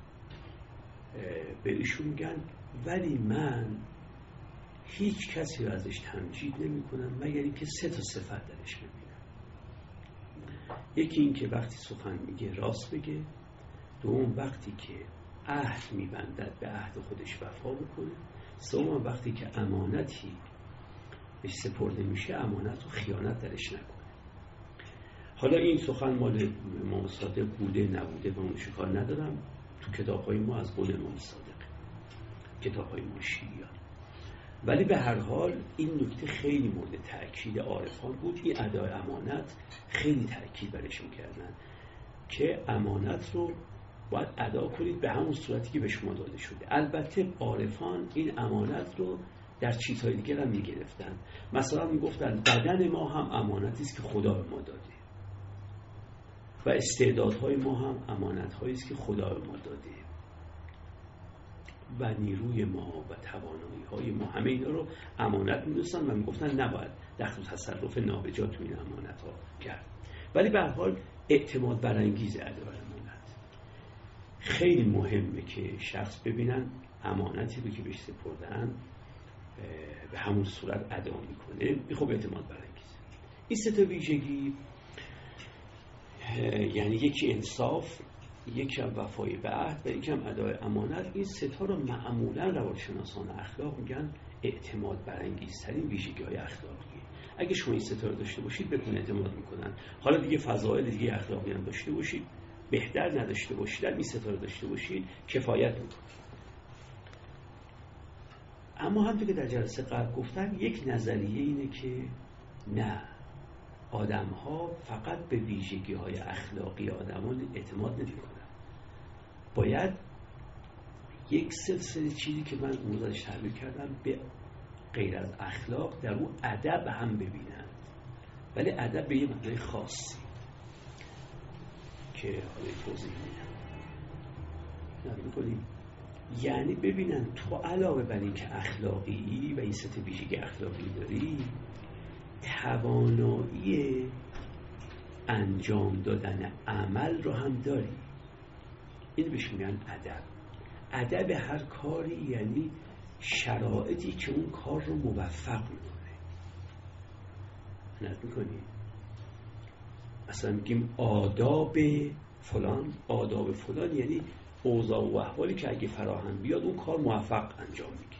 به ایشون میگن ولی من هیچ کسی رو ازش تمجید نمی کنم مگر اینکه سه تا صفت درش ببینم. یکی این که وقتی سخن میگه راست بگه، دوم وقتی که عهد میبندد به عهد خودش وفا بکنه، سوم وقتی که امانتی بهش سپرده میشه امانت و خیانت درش نکنه. حالا این سخن مال امام صادق بوده نبوده من اونش کار ندارم، تو کتاب‌های ما از قول امام صادق، کتاب‌های ما شیعیان. ولی به هر حال این نکته خیلی مورد تأکید عارفان بود. این ادای امانت خیلی تأکید برش می‌کردن که امانت رو باید ادا کنید به همون صورتی که به شما داده شده. البته عارفان این امانت رو در چیزهای دیگر هم می‌گرفتن. مثلا میگفتن بدن ما هم امانتی است که خدا به ما داده و استعدادهای ما هم امانت‌هایی است که خدا به ما داده و نیروی ما و توانایی‌های ما، همه اینا رو امانت می‌دونستن و میگفتن نباید دخل و تصرف نابجا تو این امانت‌ها کرد. ولی به هر حال اعتماد برانگیز ادای امانت خیلی مهمه که شخص ببینن امانتی رو که بهش سپردن به همون صورت ادا میکنه. خب اعتماد برانگیزه. این سه تا ویژگی، یعنی یکی انصاف، یکی هم وفای به عهد و یکی هم ادای امانت، این سه تا رو معمولا روانشناسان اخلاق میگن اعتماد برانگیزترین ویژگی‌های اخلاقی. اگه شما این سه تا رو داشته باشید بهتون اعتماد میکنن. حالا دیگه فضایل دیگه اخلاقی هم داشته باشید، بهتر نداشته باشید، این سه تا رو داشته باشید کفایت میکنه. اما همونطور که در جلسه قبل گفتم یک نظریه اینه که نه، آدم ها فقط به ویژگی های اخلاقی آدمان اعتماد نمی کنن. باید یک سلسله چیزی که من اون روزش تعبیر کردم به غیر از اخلاق در اون ادب هم ببینن، ولی ادب به یه معنای خاصی که حالا توضیح میدم. نمی کنیم یعنی ببینن تو علاوه بر این که اخلاقی و این سه ویژگی اخلاقی داری، توانایی انجام دادن عمل رو هم داری. این بهش میگن ادب. ادب هر کاری یعنی شرایطی که اون کار رو موفق میکنه. نت میکنی اصلا میگیم آداب فلان، آداب فلان یعنی اوضاع و احوالی که اگه فراهم بیاد اون کار موفق انجام میگیره.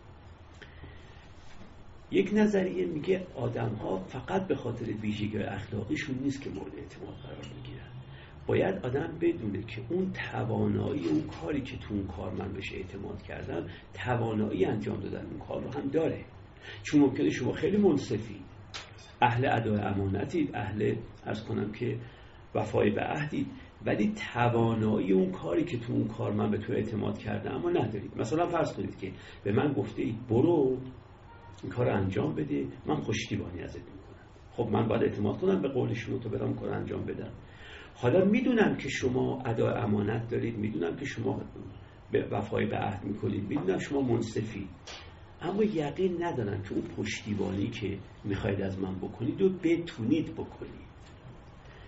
یک نظریه میگه آدم ها فقط به خاطر ویژگی اخلاقیشون نیست که مورد اعتماد قرار میگیرن. باید آدم بدونه که اون توانایی اون کاری که تو اون کار من بهش اعتماد کردم توانایی انجام دادن اون کار رو هم داره. چون ممکنه شما خیلی منصفی، اهل ادای امانتید، اهل عرض کنم که وفای به عهدید، ولی توانایی اون کاری که تو اون کار من به تو اعتماد کردم اما ندارید. مثلا فرض کنید که به من گفته اید برو این کار انجام بده، من پشتیبانی ازت میکنم. خب من باید اعتماد کنم به قولشون تو برام کار انجام بدم. حالا میدونم که شما ادای امانت دارید، میدونم که شما به وفای به عهد میکنید، میدونم شما منصفید، اما یقین ندارم که اون پشتیبانی که میخواید از من بکنید و بتونید بکنید.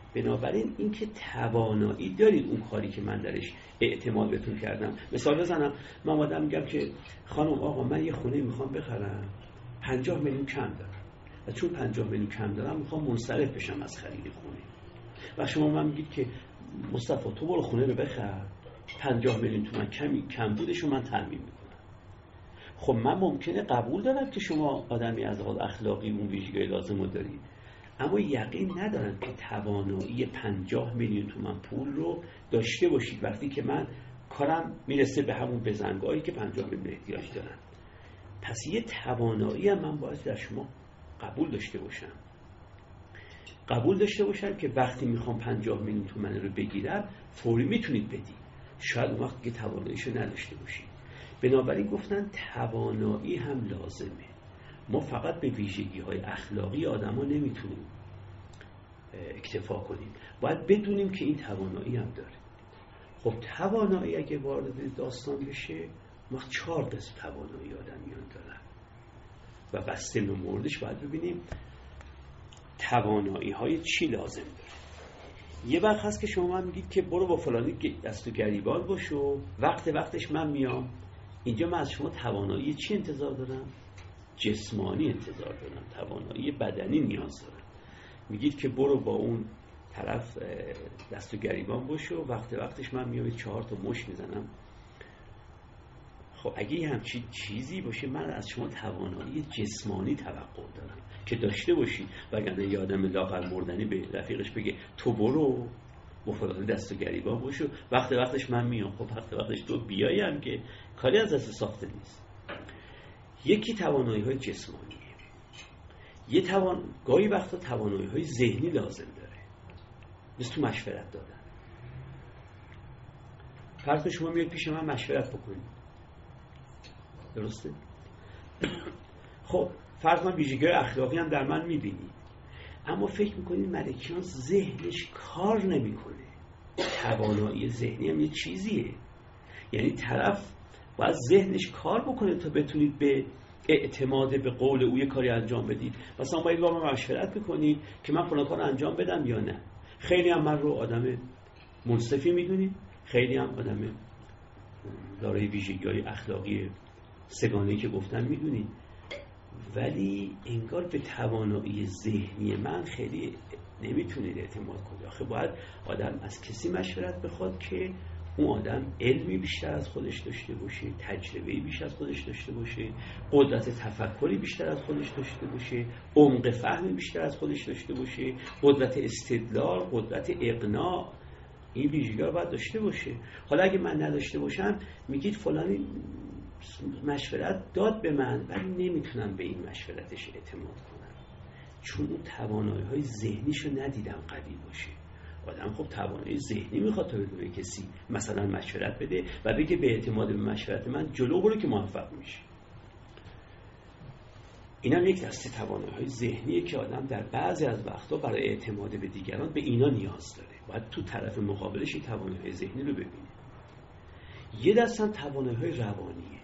بنابراین این که توانایی دارید اون کاری که من درش اعتماد بهتون کردم. مثال بزنم، من آدم میگم که خانم آقا من یه خونه میخوام بخرم، پنجاه میلیون کم دارم و چون پنجاه میلیون کم دارم میخوام منصرف بشم از خرید خونه. و شما من میگید که مصطفی تو برو خونه رو بخر، پنجاه میلیون تومان کمی کم بودشو من تامین میکنم. خب من ممکنه قبول دارم که شما آدمی از حال اخلاقی اون ویژگی لازم رو دارید، اما یقین ندارم که توانایی پنجاه میلیون تومان پول رو داشته باشید وقتی که من کارم میرسه به همون بزنگاهی که پنجاه میلیون احتیاج دارم. پس یه توانایی هم من باید در شما قبول داشته باشم قبول داشته باشم که وقتی میخوام پنجاه میلیون تومان رو بگیرم فوری میتونید بدید. شاید اون وقت که تواناییشو نداشته باشید. بنابراین گفتن توانایی هم لازمه. ما فقط به ویژگی های اخلاقی آدم ها نمیتونیم اکتفا کنیم، باید بدونیم که این توانایی هم داره. خب توانایی اگه وارد داستان بشه، ما چهار قسم توانایی آدمیان دارن و بسته به موردش باید ببینیم توانایی های چی لازم داره. یه وقت هست که شما من میگید که برو با فلانی دست و گریبان باشو، وقت وقتش من میام اینجا، من از شما توانایی چی انتظار دارم؟ جسمانی انتظار دارم، توانایی بدنی نیاز دارم. میگید که برو با اون طرف دست و گریبان باشو، وقت وقتش من میام چهار تا مش میزنم. خب اگه یه همچین چیزی باشه، من از شما توانایی جسمانی توقع دارم که داشته باشی، وگرنه یه آدم لاغر مردنی به رفیقش بگه تو برو با فلان دست و گریبان باشو، وقت وقتش من میام. خب وقت وقتش تو بیایی هم که کاری از دست ساخته نیست. یکی توانایی های جسمانیه. یه توان گاهی وقتا توانایی های ذهنی لازم داره، مثل تو مشورت دادن. فرض شما میاد پیش من مشورت بکنید، درسته؟ خب فرض من ویژگی اخلاقی هم در من میبینید، اما فکر میکنید ملکیان ذهنش کار نمیکنه. توانایی ذهنی هم یه چیزیه، یعنی طرف باید ذهنش کار بکنه تا بتونید به اعتماد به قول او یه کاری انجام بدید. مثلا باید با من مشورت بکنید که من فلان کار انجام بدم یا نه. خیلی هم من رو آدم منصفی میدونید، خیلی هم آدم دارای ویژگی‌های اخلاقی سگانه‌ای که گفتم میدونید، ولی انگار به توانایی ذهنی من خیلی نمیتونید اعتماد کنید. آخه باید آدم از کسی مشورت بخواد که اون آدم علمی بیشتر از خودش داشته باشه، تجربه‌ای بیشتر از خودش داشته باشه، قدرت تفکری بیشتر از خودش داشته باشه، عمق فهمی بیشتر از خودش داشته باشه، قدرت استدلال، قدرت اقناع، این ویژگی‌ها رو باید داشته باشه. حالا اگه من نداشته باشم، میگید فلانی مشورت داد به من ولی نمیتونم به این مشورتش اعتماد کنم، چون اون توانایی‌های ذهنیشو ندیدم قوی باشه. آدم خب توانایی ذهنی میخواد تا به کسی مثلا مشورت بده و بگه به اعتماد به مشورت من جلو برو که موفق میشه. اینم یک دسته توانایی‌های ذهنیه که آدم در بعضی از وقتا برای اعتماد به دیگران به اینا نیاز داره. باید تو طرف مقابلش این توانایی‌های ذهنی رو ببینه. یه دسته هم توانایی‌های روانیه.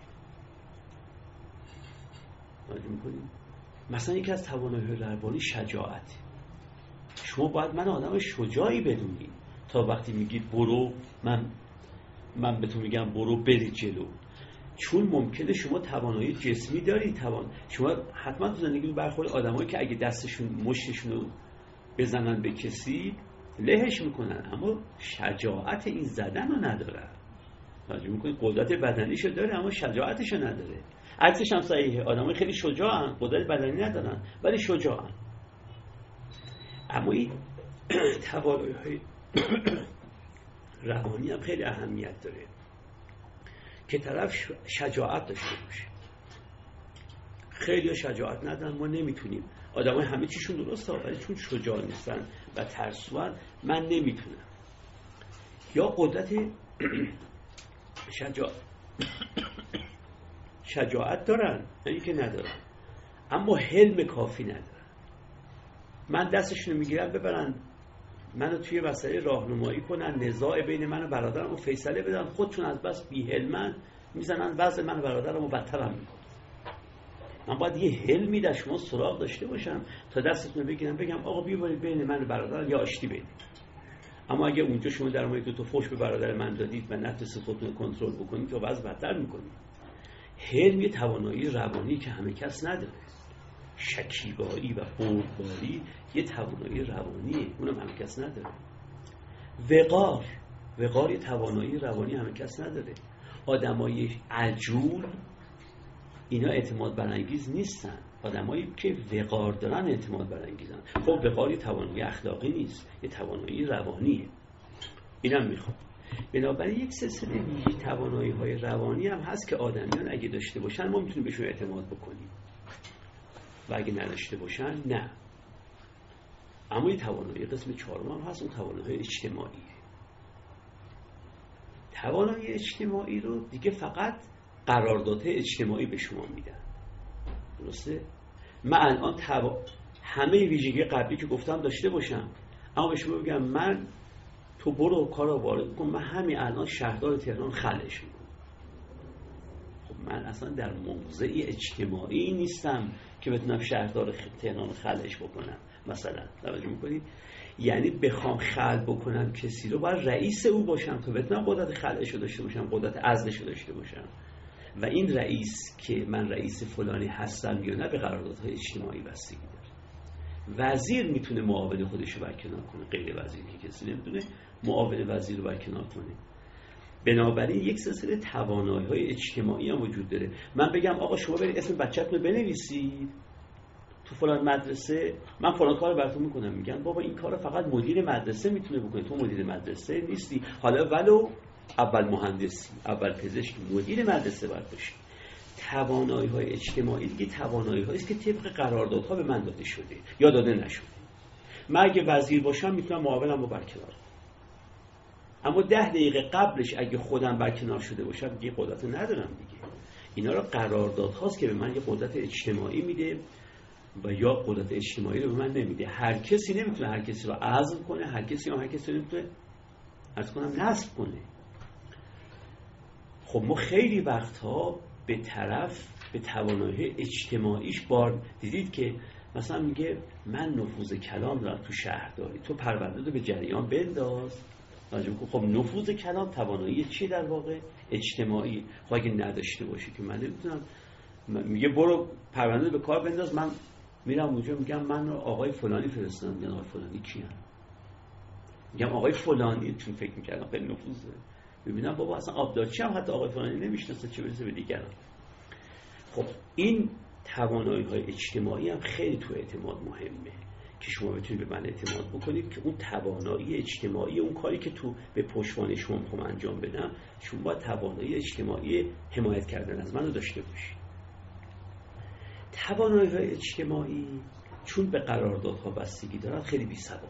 توجه می‌کنید؟ مثلا یکی از توانایی‌های روانی شجاعت. شما باید من آدم شجاعی بدونید تا وقتی میگید برو، من من به تو میگم برو بری جلو. چون ممکنه شما توانایی جسمی دارید، توان شما حتما تو زندگی برخورد آدمایی که اگه دستشون مشتشون رو بزنن به کسی لهش میکنن، اما شجاعت این زدن رو ندارن. توجه میکنید؟ قدرت بدنیشو داره اما شجاعتشو نداره. عکسش هم صحیحه، آدمای خیلی شجاعن، قدرت بدنی ندارن ولی شجاعن. اما این توانایی‌های روانی هم خیلی اهمیت داره که طرف شجاعت داشته باشه. خیلی شجاعت ندارن، ما نمیتونیم. آدمای همه چیشون درسته ولی چون شجاع نیستن و ترسوان من نمیتونم. یا قدرت شجاعت شجاعت دارن، یعنی که ندارن، اما حلم کافی ندارن. من دستشون رو میگیرم ببرن منو توی مسئله راهنمایی کنن، نزاع بین من و برادرم رو فیصله بدن، خودشون از بس بی‌حلمن میزنن وضع من و برادرم رو بدتر هم میکنن. من باید یه حلمی در شما سراغ داشته باشم تا دستتون بگیرم بگم آقا بیا برید بین من و برادر یا آشتی بدید. اما اگه اونجا شما در مورد دو تا فحش به برادر من دادید و نتونستید خودتون کنترل بکنید که وضع بدتر میکنید. حلم یه توانایی روانی که همه کس نداره. شکیبایی و بردباری یه توانایی روانیه، اونم همه کس نداره. وقار وقار یه توانایی روانی همه کس نداره. آدمای عجول اینا اعتماد برانگیز نیستن، آدمایی که وقار دارن اعتماد برانگیزن. خب وقار یه توانایی اخلاقی نیست، یه توانایی روانیه، اینم میخوام. بنابراین یک سلسله ویژه توانایی های روانی هم هست که آدمیان اگه داشته باشن ما میتونیم بهشون اعتماد بکنیم و اگه نداشته باشن نه. اما یه توانایی قسم چهارم هم هست، اون توانایی اجتماعیه. توانایی اجتماعی رو دیگه فقط قرارداد اجتماعی به شما میدن، درسته؟ من الان توا... همه ویژگی قبلی که گفتم داشته باشم، اما به شما بگم من تو برو کارو وارد کن، من همین الان شهردار تهران خلعش میکنم. خب من اصلا در موضع اجتماعی نیستم که بتونم شهردار تهران خلعش بکنم. مثلا توجه میکنید؟ یعنی بخوام خلع بکنم کسی رو باید رئیس او باشم تا بتونم قدرت خلعش رو داشته باشم، قدرت عزلش رو داشته باشم. و این رئیس که من رئیس فلانی هستم یا نه به قراردادهای اجتماعی بستگی داره. وزیر میتونه معاون خودش رو برکنار کنه، غیر وزیر که کسی نمیتونه معاون وزیر رو برکنار کنه. بنابراین یک سلسله توانایی‌های اجتماعی هم وجود داره. من بگم آقا شما برید اسم بچه‌تون رو بنویسید تو فلان مدرسه، من فلان کارو براتون میکنم. میگن بابا این کارو فقط مدیر مدرسه میتونه بکنه، تو مدیر مدرسه نیستی. حالا ولو اول مهندسی، اول پزشک، مدیر مدرسه باید باشی. توانایی‌های اجتماعی دیگه توانایی‌هایی است که طبق قراردادها به من داده شده یا داده نشده. من اگه وزیر باشم میتونم معاونم رو برکنار کنم، اما ده دقیقه قبلش اگه خودم برکنار شده باشم دیگه قدرت ندارم دیگه. اینا رو قراردادهاست که به من یه قدرت اجتماعی میده و یا قدرت اجتماعی رو به من نمیده. هر کسی نمیتونه هر کسی رو عزل کنه، هر کسی هم هر کسی رو نمیتونه عرض کنم نصب کنه. خب ما خیلی وقتها به طرف به توانایی اجتماعیش بار دیدید که مثلا میگه من نفوذ کلام دارم تو شهرداری، تو پرونده رو به جریان بنداز. خب نفوذ کلام توانایی چی در واقع؟ اجتماعی. خب اگه نداشته باشی که من نمیتونم، میگه برو پرونده به کار بنداز، من میرم اونجا میگم من آقای فلانی فرستادم. میگن آقای فلانی کیه؟ میگم آقای فلانی، چون فکر میکردم خیلی نفوذه. ببینم بابا اصلا آبدارچی هم حتی آقای فلانی نمیشناسه، چه برسه به دیگران. خب این توانایی‌های اجتماعی هم خیلی تو اعتماد مهمه که شما بتونید به من اعتماد بکنید که اون توانایی اجتماعی، اون کاری که تو به پشتوانه شما میخوام انجام بدم، شما باید توانایی اجتماعی حمایت کردن از من رو داشته باشید. توانایی‌های اجتماعی چون به قراردادها بستگی دارن خیلی بی‌ثباتن،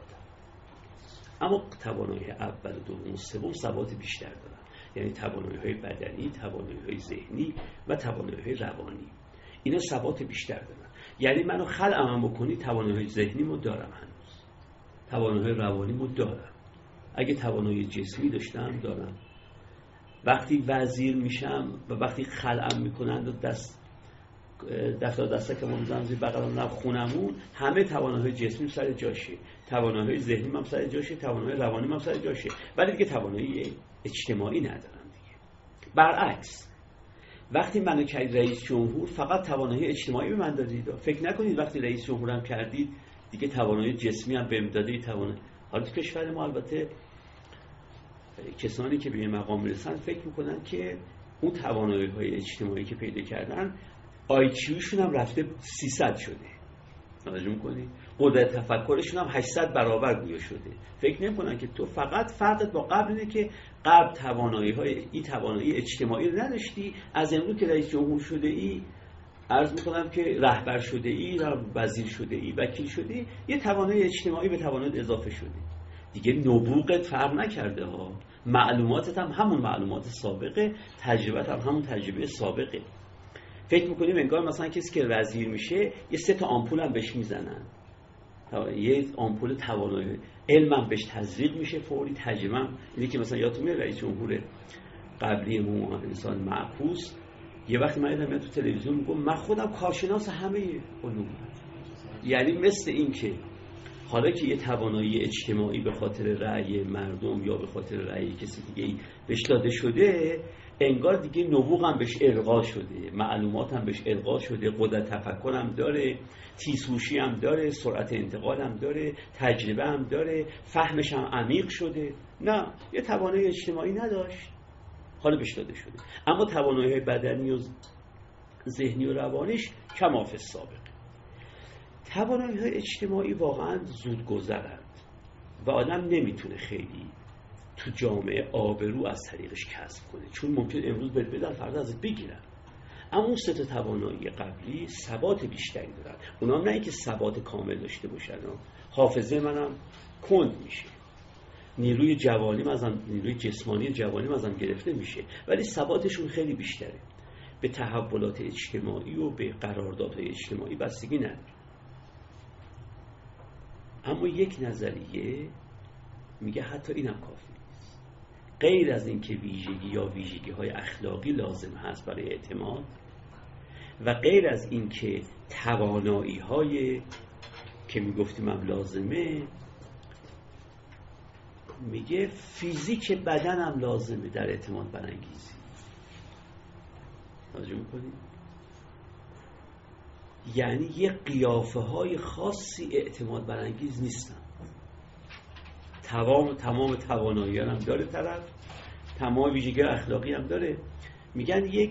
اما توانایی اول و دوم و سوم ثبات بیشتر دارن. یعنی توانایی‌های بدنی، توانایی‌های ذهنی و توانایی‌های روانی، اینا ثبات بیشتر دارن. یعنی منو خلعم بکنی توانایی ذهنیمو دارم، هنوز توانایی روانیمو دارم. اگه توانایی جسمی داشتم دارم. وقتی وزیر میشم و وقتی خلعم میکنن و دست دفتر دسته که ما میزنم زیر بغلم نب خونمون، همه توانایی جسمی سر جاشه، توانایی ذهنی هم سر جاشه، توانایی روانی هم سر جاشه، ولی دیگه توانایی اجتماعی ندارم دیگه. برعکس وقتی منو کردید رئیس جمهور فقط توانایی اجتماعی به من دادید. فکر نکنید وقتی رئیس جمهورم کردید دیگه توانایی جسمی هم بهم دادید. توانایی حالا تو کشور ما البته کسانی که به این مقام میرسن فکر میکنن که اون توانایی‌های اجتماعی که پیدا کردن آی کیوشون هم رفته سیصد شده. توجه می‌کنید؟ قدرت تفکرشون هم هشتصد برابر گویا شده. فکر نمی‌کنن که تو فقط فرقت با قبل اینه که قبل توانایی‌های این توانایی اجتماعی رو نداشتی، از امروز که رئیس جمهور شده ای، عرض می‌کنم که رهبر شده ای، وزیر شده ای، وکیل شده ای، یه توانایی اجتماعی به تواناییت اضافه شده. دیگه نبوغت فرق نکرده ها. معلوماتت هم همون معلومات سابقه، تجربت هم همون تجربه سابقه. فکر میکنیم انگار مثلا کسی که وزیر میشه یه سه تا آمپول هم بهش میزنن، یه آمپول توانایی علمم بهش تزریق میشه فوری. تجربه اینه که مثلا یادتون میاد رئیس جمهور قبلی ما انسان معکوس یه وقتی من دیدم تو تلویزیون میگم من خودم کارشناس همه علوم، یعنی مثل این که حالا که یه توانایی اجتماعی به خاطر رأی مردم یا به خاطر رأی کسی دیگه بهش داده شده، انگار دیگه نبوغ هم بهش القا شده، معلومات هم بهش القا شده، قدرت تفکر هم داره، تیزهوشی هم داره، سرعت انتقال هم داره، تجربه هم داره، فهمش هم عمیق شده. نه، یه توانایی اجتماعی نداشت، حالا بهش داده شده. اما توانایی بدنی و ذهنی و روانیش کماف سابق. توانایی های اجتماعی واقعا زود گذرند و آدم نمیتونه خیلی تو جامعه آبرو از طریقش کسب کنه، چون ممکن امروز بهت بدن فردا ازت بگیرن. اما اون سه تا توانایی قبلی ثبات بیشتری دارن. اونا نه اینکه ثبات کامل داشته باشن، حافظه منم کند میشه، نیروی جوانیم ازم، نیروی جسمانی جوانیم ازم گرفته میشه، ولی ثباتشون خیلی بیشتره. به تحولات اجتماعی و به قراردادهای اجتماعی بستگی نداره. اما یک نظریه میگه حتی اینم کافی نیست. غیر از این که ویژگی یا ویژگی های اخلاقی لازم هست برای اعتماد و غیر از این که توانایی های که میگفتیم هم لازمه، میگه فیزیک بدن هم لازمه در اعتماد برانگیزی. توجه میکنید؟ یعنی یه قیافه های خاصی اعتماد برانگیز نیستن. تمام تمام توانایی هم داره طرف، تمام ویژگی اخلاقی هم داره. میگن یک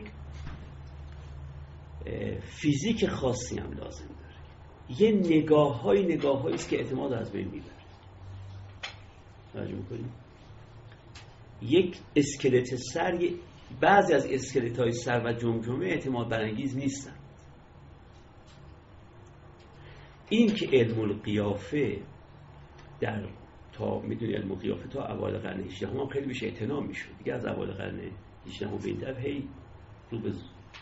فیزیک خاصی هم لازم داره. یه نگاه های نگاه هایی است که اعتماد از بین میبره. توجه میکنید؟ یک اسکلت سر، بعضی از اسکلت های سر و جمجمه اعتماد برانگیز نیستن. این که علم القیافه در تا میدونی علم القیافه تا اوایل قرن هجدهم هم خیلی بهش اعتنا میشد دیگه، از اوایل قرن هجدهم به این طرف هی رو به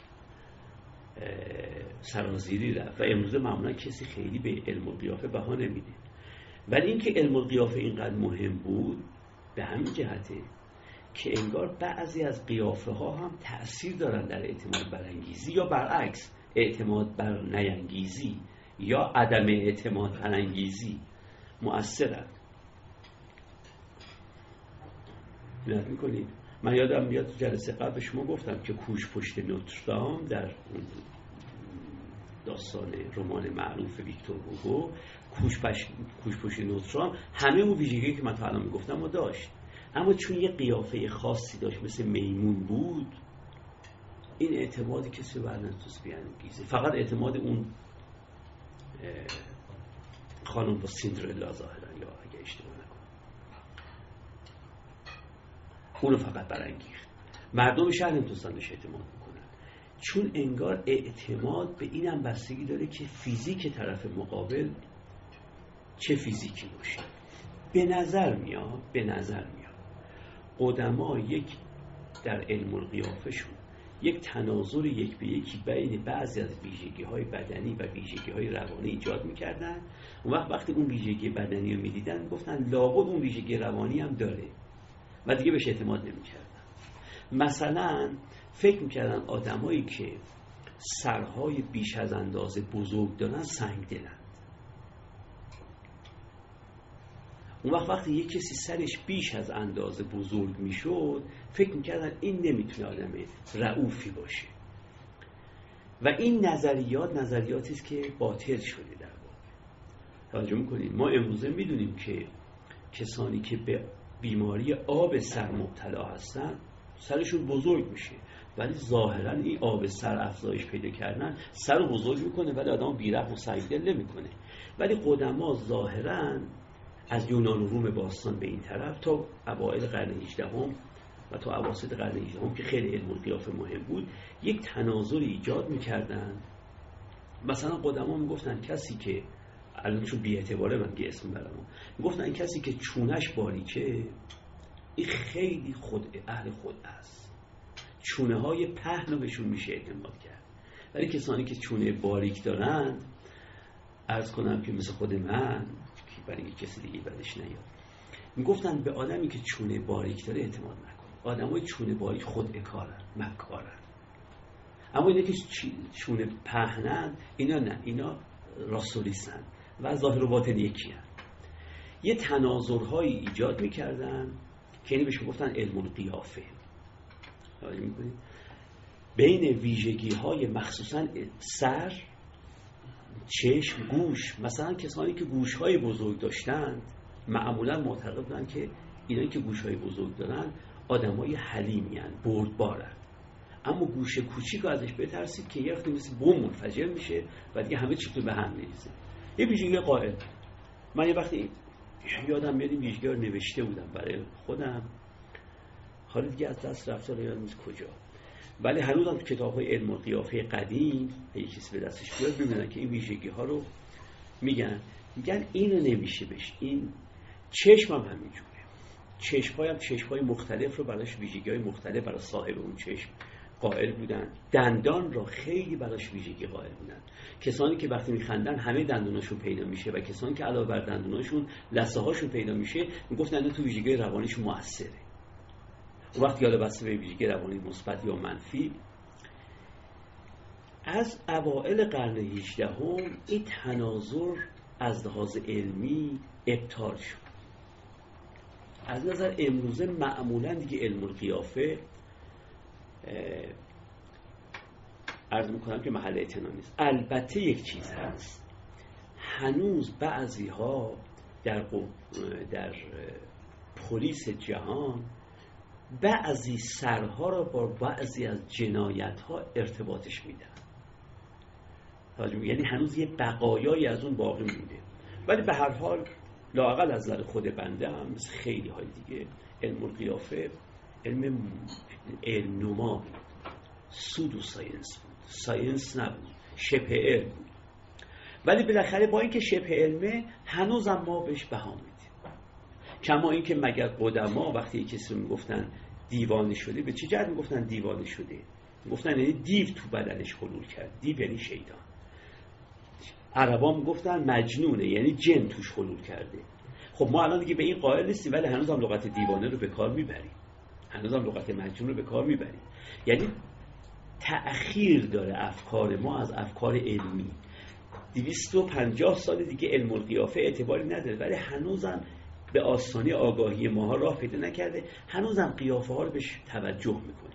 سرازیری رفت و امروزه معمولا کسی خیلی به علم القیافه بها نمیده. ولی این که علم القیافه اینقدر مهم بود به همین جهته که انگار بعضی از قیافه ها هم تأثیر دارن در اعتماد برانگیزی یا برعکس اعتماد بر نینگیزی یا عدم اعتماد برانگیزی مؤثرن. بینت میکنید؟ من یادم میاد جلسه قبل شما گفتم که کوش پشت نوتردام در داستان رمان معروف ویکتور هوگو، کوش پشت کوش پشت نوتردام همه اون ویژگی که من تا الان میگفتم و داشت، اما چون یه قیافه خاصی داشت مثل میمون بود، این اعتمادی کسی بر نتوست بیانگیزه. فقط اعتماد اون خانم با سیندرلا ظاهرا، یا اگه اشتباه نکنم اونو فقط برانگیخت. مردم شهر نمیتونستن بهش اعتماد بکنن، چون انگار اعتماد به اینم بستگی داره که فیزیک طرف مقابل چه فیزیکی باشه. به نظر میاد به نظر میاد قدما یک در علم القیافه شون یک تناظر یک به یکی بین بعضی از ویژگی‌های بدنی و ویژگی‌های روانی ایجاد می‌کردن. اون وقت وقتی اون ویژگی بدنی رو می‌دیدن گفتن لابد اون ویژگی روانی هم داره و دیگه بهش اعتماد نمی‌کردن. مثلا فکر می‌کردن آدمایی که سرهای بیش از اندازه بزرگ دارن سنگدلن. اون وقت وقتی یک کسی سرش بیش از اندازه بزرگ میشد فکر میکردن این نمیتونه آدم رئوفی باشه و این نظریات نظریاتی است که باطل شده در واقع. توجه میکنید؟ ما امروزه میدونیم که کسانی که به بیماری آب سر مبتلا هستن سرشون بزرگ میشه، ولی ظاهرا این آب سر افزایش پیدا کردن سر رو بزرگ میکنه ولی آدم بی‌رحم و سنگدل نمیکنه. ولی قدما ظاهرا از یونان و روم باستان به این طرف تا اوایل قرن هجدهم و تا اواسط قرن هجدهم که خیلی علم القیافه مهم بود، یک تناظری ایجاد می‌کردن. مثلا قدما میگفتن کسی که الانشون بی‌اعتباره من که اسم برام میگفتن این کسی که چونش باریکه این خیلی خود اهل خود است، چونه های پهن رو بهشون میشه اعتماد کرد. ولی کسانی که چونه باریک دارن، عرض کنم که مثل خود من برای اینکه کسی دیگه بدش نیاد، میگفتن به آدمی که چونه باریک داره اعتماد نکن. آدمای چونه باریک خود اکارن، مکارن. اما اینا که چونه پهنن اینا نه، اینا راسولیستن و ظاهر و باطن یکی هست. یه تناظرهایی ایجاد میکردن که اینو بهش گفتن علم القیافه. بین ویژگی های مخصوصا سر، چشم، گوش. مثلا کسانی که گوش های بزرگ داشتند معمولا معتقد بودن که اینایی که گوش های بزرگ دارن آدم های حلیمی هن، بردبارن. اما گوش کوچیک رو ازش بترسید که یه وقتی مثل بوم منفجر میشه و دیگه همه چیز رو به هم میریزه. یه ویژگی قائل. من یه وقتی یادم میاد این ویژگی رو نوشته بودم برای خودم، حالا دیگه از دست رفته، رو یادم نیست کجا، ولی هنوز هم کتاب‌های علم القیافه قدیم یه کسی به دستش بیاد ببینن که این ویژگی ها رو میگن میگن اینو نمیشه بشه. این چشم هم همینجوره. چشم‌های هم چشم‌های مختلف رو براش ویژگی‌های مختلف برای صاحب اون چشم قائل بودن. دندان را خیلی براش ویژگی قائل بودن. کسانی که وقتی میخندن همه دندوناشون پیدا میشه و کسانی که علاوه بر دندوناشون لثه‌هاشون پیدا میشه میگفتن تو ویژگی روانیشون موثره. اون وقت یالا بسته به ویژگی روانی مثبت یا منفی. از اوائل قرن هجدهم این تناظر از لحاظ علمی ابطال شد. از نظر امروزه معمولا دیگه علم القیافه عرض میکنم که محل اعتنا نیست. البته یک چیز هست، هنوز بعضی ها در در پلیس جهان بعضی سرها را با بعضی از جنایت ها ارتباطش میدن. یعنی هنوز یه بقایایی از اون باقی مونده. ولی به هر حال لااقل از نظر خود بنده هم مثل خیلی های دیگه علم القیافه علم علم نما بود، سودو ساینس بود، ساینس نبود، شبه علم بود. ولی بالاخره با اینکه شبه علمه هنوزم ما بهش بها میدیم. کما اینکه مگر قدما وقتی کسی رو میگفتن دیوانه شده، به چه جهت میگفتن دیوانه شده؟ میگفتن یعنی دیو تو بدنش حلول کرد. دیو یعنی شیطان. عربا میگفتن مجنونه، یعنی جن توش حلول کرده. خب ما الان دیگه به این قائل نیستیم، ولی هنوز هم لغت دیوانه رو به کار میبریم، هنوز هم لغت مجنون رو به کار میبریم. یعنی تأخیر داره افکار ما از افکار علمی. دویست و پنجاه سال دیگه علم القیافه اعتباری نداره، ولی هنوزم به آستانه آگاهی ماها راه پیدا نکرده. هنوزم قیافه ها رو بهش توجه میکنیم.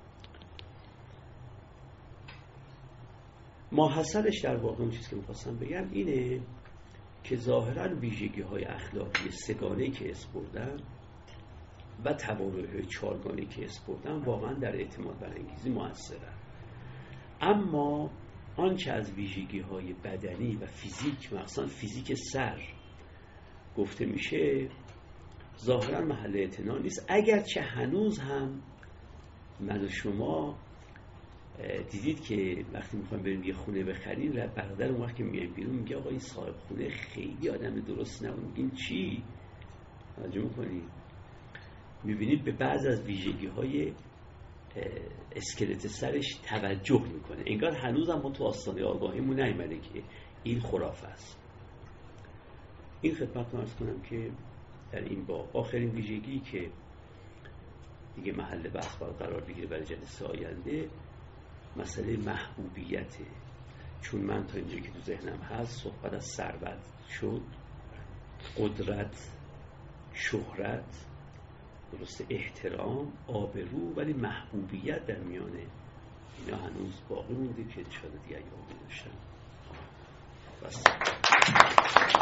ماحصلش در واقع اون چیزی که میخواستم بگم اینه که ظاهرا ویژگی های اخلاقی سگانه‌ای که اسپردن و توابع چهارگانه‌ای که اسپردن واقعا در اعتماد برانگیزی موثرن. اما آنچه از ویژگی های بدنی و فیزیک، مثلا فیزیک سر گفته میشه، ظاهرا محل اعتنا نیست. اگرچه هنوز هم من و شما دیدید که وقتی میخوایم بریم یه خونه بخریم، برادر اون وقت که میایم بیرون میگه آقا این صاحب خونه خیلی آدم درست نبود. میگیم چی؟ توجه میکنید؟ میبینید به بعض از ویژگی های اسکلت سرش توجه میکنه. انگار هنوز هم ما تو آستانه آگاهیمون نیامده که این خرافه است. این خدمت عرض کنم که در این با آخرین ویژگی که دیگه محل بحث باید قرار بگیره برای جلسه آینده، مسئله محبوبیته. چون من تا اینجا که تو ذهنم هست صحبت از ثروت شد، قدرت، شهرت، درست، احترام، آبرو، ولی محبوبیت در میانه اینا هنوز باقی مونده که انشاءالله دیگه ایام داشتن. بس